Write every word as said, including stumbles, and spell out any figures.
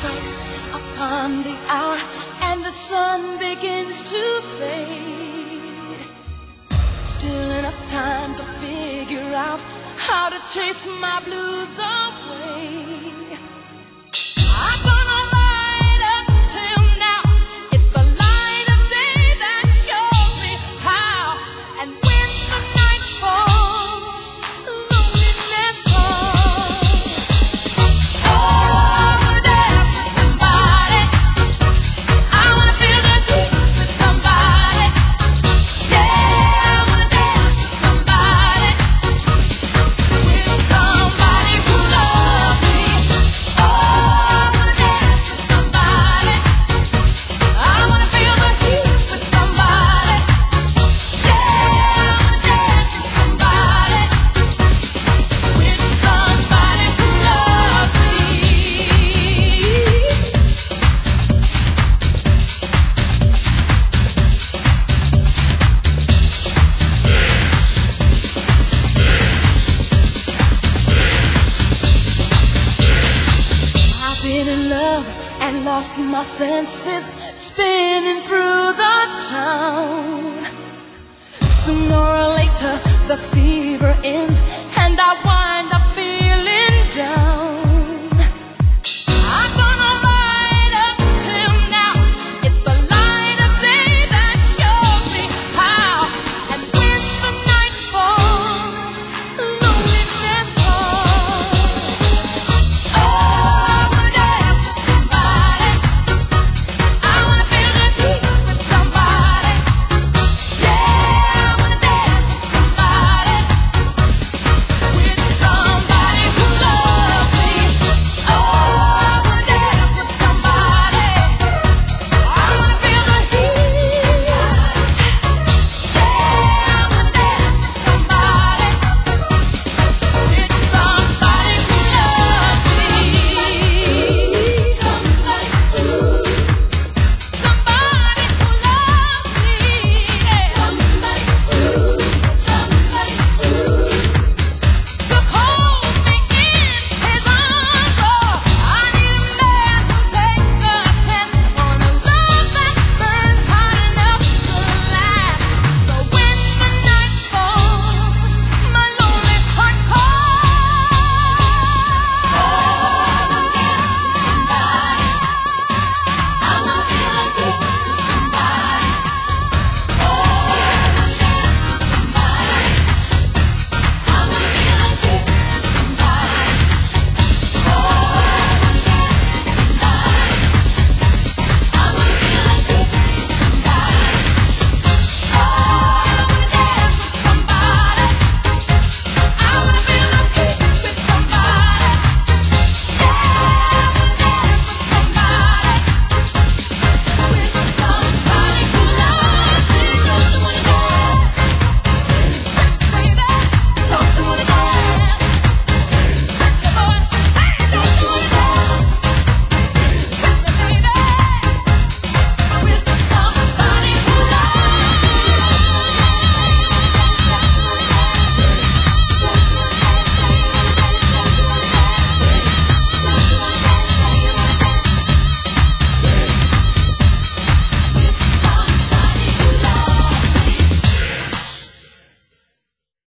strikes upon the hour and the sun begins to fade. Still enough time to figure out how to chase my blues away. I'm gonna ride until now. It's the light of day that shows me how. And when the night falls, loneliness calls. Oh, I wanna dance with somebody. I wanna feel the heat with somebody. Yeah, I wanna dance with somebody. With somebody who loves me. Oh, I wanna dance with somebody. I wanna feel the heat with somebody. Yeah, I wanna dance with somebody. With somebody who loves me. I've been in love and lost my senses, spinning through the town. Sooner or later, the fever ends, and I wind up feeling down.